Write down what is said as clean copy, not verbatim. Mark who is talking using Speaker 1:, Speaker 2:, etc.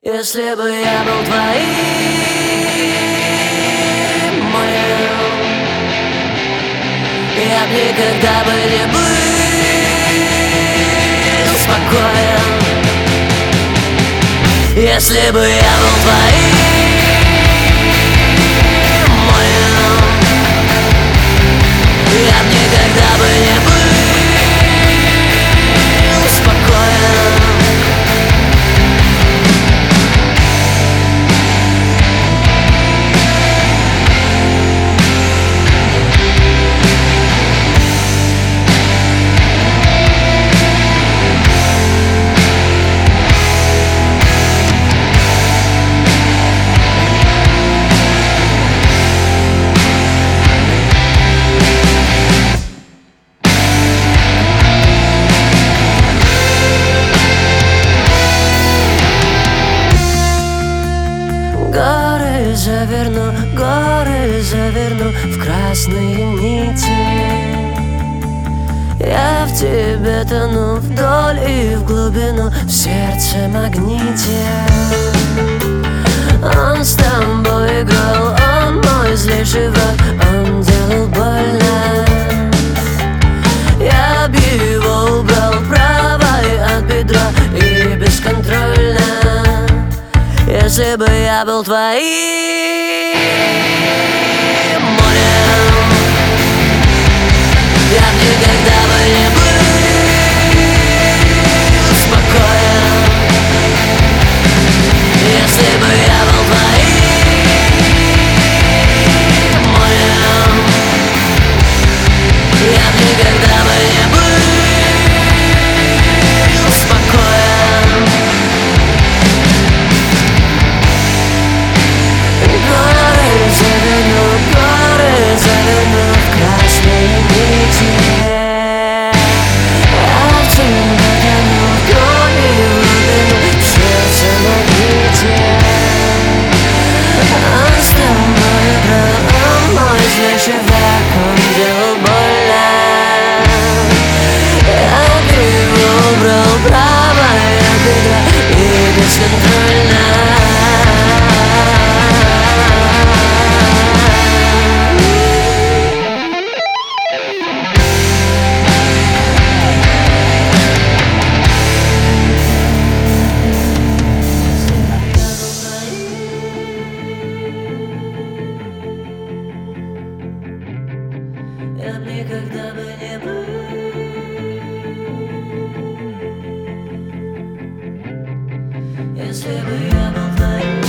Speaker 1: Если бы я был твоим, моим, я б никогда бы не был спокоен. Если бы я был твоим, моим, я б никогда бы не был спокоен. Горы заверну в красные нити. Я в тебе тону вдоль и в глубину, в сердце магните. Он с тобой играл, он мой злейший враг, он делал больно. Я б его убрал правой от бедра и бесконтрольно. Если бы я был твоим, морем, я б никогда бы не был спокоен. Если бы я был твоим, морем, я б никогда бы не был спокоен. Горы заверну в красные нити. Я в тебе тону вдоль и в глубину, в сердце магните. Он с тобой играл, он мой злейший враг, он делал больно. Я б его убрал правой от бедра и бесконтрольно. Я б никогда бы не был, если бы я был твоим.